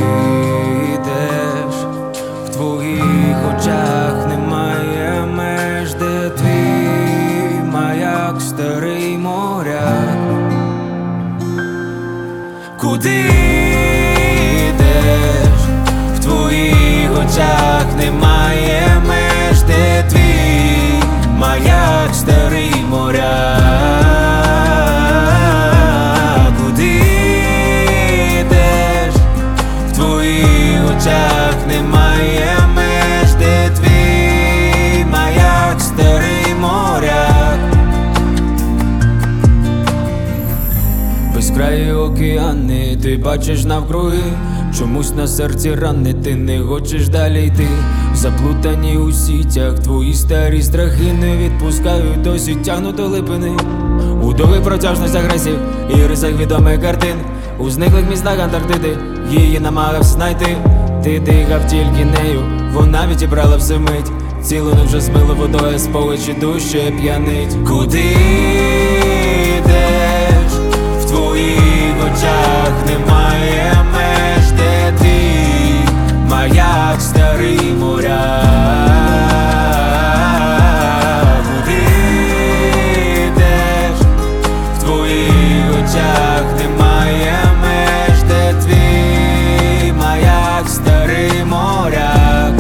йдеш, в твоїх очах немає меж, де твій маяк, старий моряк. Куди йдеш, в твоїх очах немає меж, де твій маяк, старий моряк. Куди йдеш, в твоїх очах немає меж, де твій маяк, старий моряк. Безкраї океани ти бачиш навкруги, чомусь на серці рани, ти не хочеш далі йти. Заплутані у сітях твої старі страхи не відпускають, досі тягнуть до липини. У довгих протяжностях агресів і рисах відомих картин, у зниклих містах Антарктиди її намагався знайти. Ти дихав тільки нею, вона відібрала все мить, цілу вже змило водою, споличі душе п'янить. Куди йдеш, в твоїх очах немає меж, де твій маяк, старий моряк. Куди йдеш, в твоїх очах немає меж, де твій маяк, старий моряк.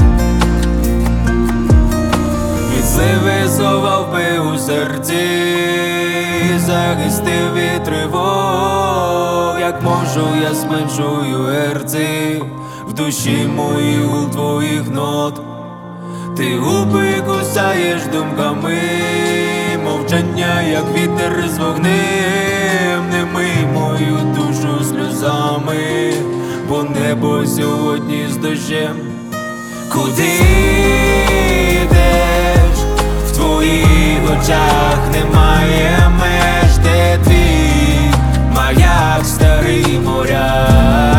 Відзливи сховав би у серці, захистив від тривог. Як можу, я зменшую герці в душі моїй гул твоїх нот. Ти губи кусаєш думками, мовчання, як вітер з вогнем. Не мий мою душу сльозами, бо небо сьогодні з дощем. Куди йдеш, в твоїх очах немає меж, де твій маяк, старий моряк.